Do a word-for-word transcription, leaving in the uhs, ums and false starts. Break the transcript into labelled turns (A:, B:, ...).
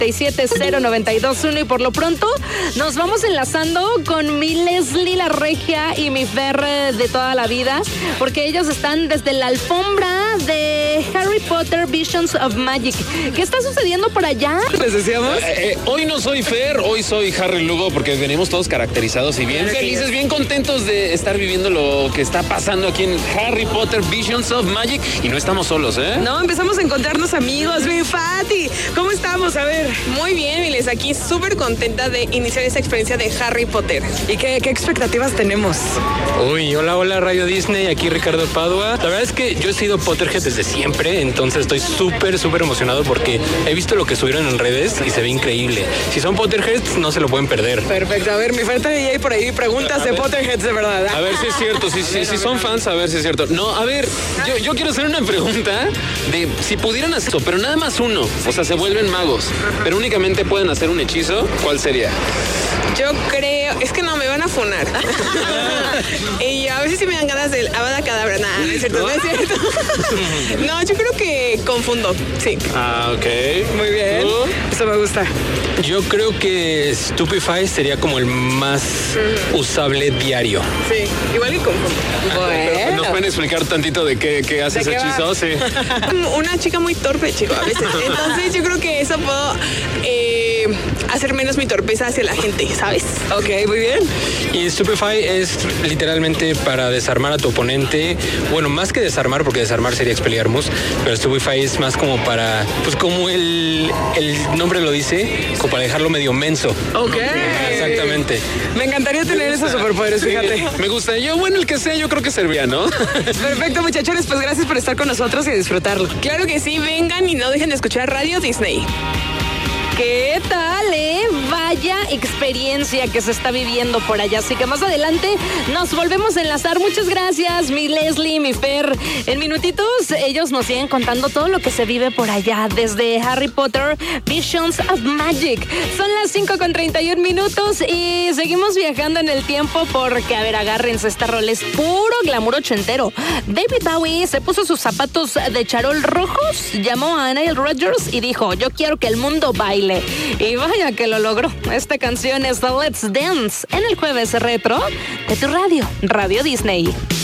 A: y siete, cero nueve dos uno. Y por lo pronto nos vamos enlazando con mi Leslie la Regia y mi Fer de toda la vida, porque ellos están desde la alfombra de Harry Potter Visions of Magic. ¿Qué está sucediendo por allá?
B: ¿Les decíamos?
C: Eh, eh, hoy no soy Fer, hoy soy Harry Lugo, porque venimos todos caracterizados y bien felices, bien contentos de estar viviendo lo que está pasando aquí en Harry Potter Visions of Magic. Y no estamos solos, ¿eh?
B: No, empezamos a encontrarnos amigos. Mi Fati, ¿cómo estamos? A ver.
D: Muy bien, Miles, aquí súper contenta de iniciar esta experiencia de Harry Potter.
B: ¿Y qué, qué expectativas tenemos?
E: Uy, hola, hola, Radio Disney, aquí Ricardo Padua. La verdad es que yo he sido Potterhead desde siempre, entonces estoy súper, súper emocionado porque he visto lo que subieron en redes y se ve increíble. Si son Potterheads, no se lo pueden perder.
B: Perfecto, a ver, mi Fati, y hay por ahí preguntas de Potterheads de verdad.
C: A ver si es cierto, si, si, si son fans, a ver si es cierto. No, a ver, yo, yo quiero hacer una pregunta de si pudieran hacer eso, pero nada más uno. O sea, se vuelven magos, pero únicamente pueden hacer un hechizo. ¿Cuál sería?
D: Yo creo, es que no me van a funar. Y a veces sí me dan ganas del Avada Kedavra. Nada, no es cierto, no es cierto. No, yo creo que confundo, sí.
C: Ah, ok.
B: Muy bien.
C: ¿Tú?
B: Eso me gusta.
E: Yo creo que Stupefy sería como el más uh-huh. usable diario.
D: Sí, igual que confundo.
C: Bueno. ¿Nos pueden explicar tantito de qué, qué hace ese hechizo? Sí.
D: Una chica muy torpe, chico, a veces. Entonces yo creo que eso puedo eh, hacer menos mi torpeza hacia la gente, ¿sabes?
B: Ok, muy bien.
E: Y Stupefy es literalmente para desarmar a tu oponente. Bueno, más que desarmar, porque desarmar sería Expelliarmus, pero Stupefy es más como para, pues como el, el nombre lo dice, como para dejarlo medio menso.
B: Ok.
E: Exactamente.
B: Me encantaría tener esos superpoderes, fíjate.
C: Sí, me gusta. Yo, bueno, el que sea, yo creo que servía, ¿no?
B: Perfecto, muchachones, pues gracias por estar con nosotros y disfrutarlo.
D: Claro que sí, vengan y no dejen de escuchar Radio Disney.
A: ¿Qué tal, eh? Vaya experiencia que se está viviendo por allá. Así que más adelante nos volvemos a enlazar. Muchas gracias, mi Leslie, mi Fer. En minutitos ellos nos siguen contando todo lo que se vive por allá desde Harry Potter Visions of Magic. Son las cinco con treinta y un minutos y seguimos viajando en el tiempo porque, a ver, agárrense, esta rola es puro glamour ochentero. David Bowie se puso sus zapatos de charol rojos, llamó a Nile Rodgers y dijo: yo quiero que el mundo baile. Y vaya que lo logró. Esta canción es The Let's Dance en el jueves retro de tu radio, Radio Disney.